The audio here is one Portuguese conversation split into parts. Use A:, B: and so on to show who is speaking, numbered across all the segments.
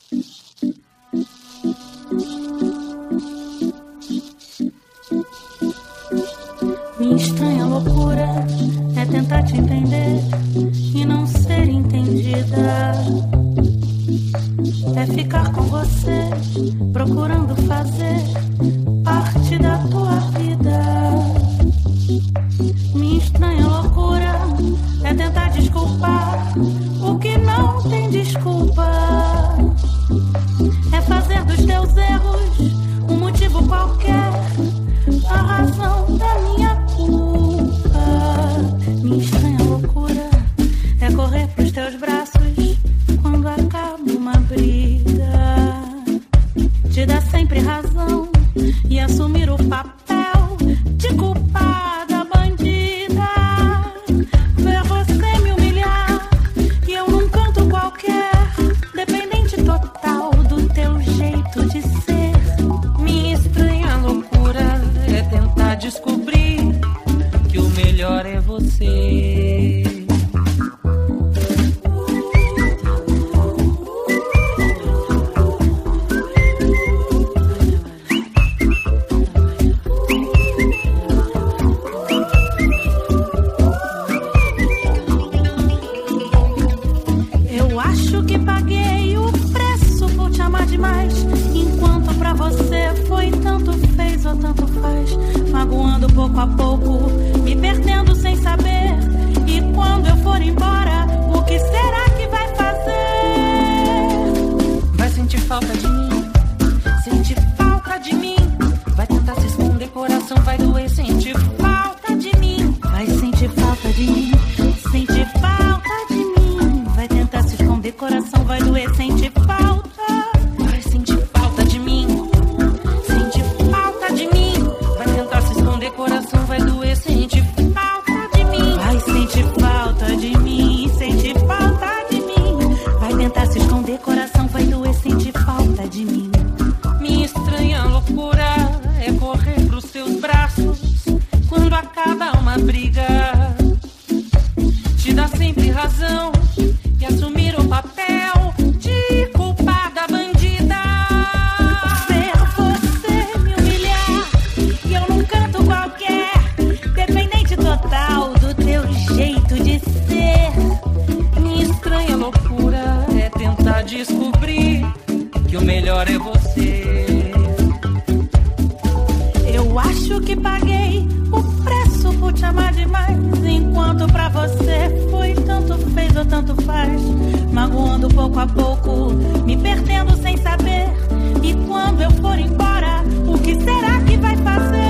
A: Minha estranha loucura é tentar te entender e não ser entendida. É ficar com você, procurando fazer parte da tua vida. Minha estranha loucura é tentar desculpar o que não tem desculpa. É fazer dos teus erros um motivo qualquer, a razão da minha culpa. Minha estranha loucura é correr pros teus braços quando acaba uma briga. Te dar sempre razão e assumir o papel de culpada bandida. Ver você me humilhar e eu num canto qualquer, dependente total do teu jeito de ser. Minha estranha loucura é tentar descobrir que o melhor é você. Eu acho que paguei o preço por te amar demais, enquanto pra você foi tanto fez ou tanto faz, magoando pouco a pouco, me perdendo sem saber. E quando eu for embora, o que será que vai fazer? Vai sentir falta de mim, sentir falta de mim. Vai tentar se esconder, coração vai doer. Sentir falta de mim, vai sentir falta de mim, sentir falta de mim. Vai tentar se esconder, coração vai doer. Sentir falta, vai sentir falta de mim, sentir falta de mim. Vai tentar se esconder, coração vai doer. Sentir falta de mim, vai sentir falta de mim, sentir falta de mim. Vai tentar se esconder, coração vai doer. Sentir falta de mim. Minha estranha loucura é correr pros teus braços quando acaba uma briga. Te dá sempre razão e assumir o papel de culpada bandida. Ver você me humilhar e eu num canto qualquer, dependente total do teu jeito de ser. Minha estranha loucura é tentar descobrir que o melhor é você. Eu acho que paguei o preço por te amar demais, enquanto pra você foi tanto fez ou tanto faz, magoando pouco a pouco, me perdendo sem saber. E quando eu for embora, o que será que vai fazer?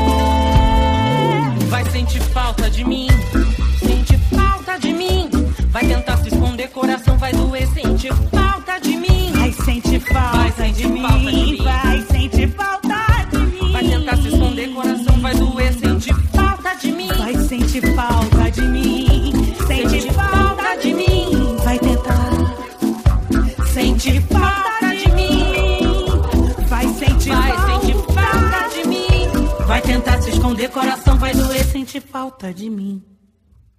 A: Vai sentir falta de mim, sentir falta de mim. Vai tentar se esconder, coração vai doer. Sentir falta de mim, vai sentir falta de mim, vai sentir falta de mim. Vai tentar se esconder, coração vai doer. Sentir falta de mim, vai sentir falta de mim, sentir falta de mim. Vai tentar sentir falta de mim, vai sentir falta de mim. Vai tentar se esconder, coração vai doer. Sentir falta de mim.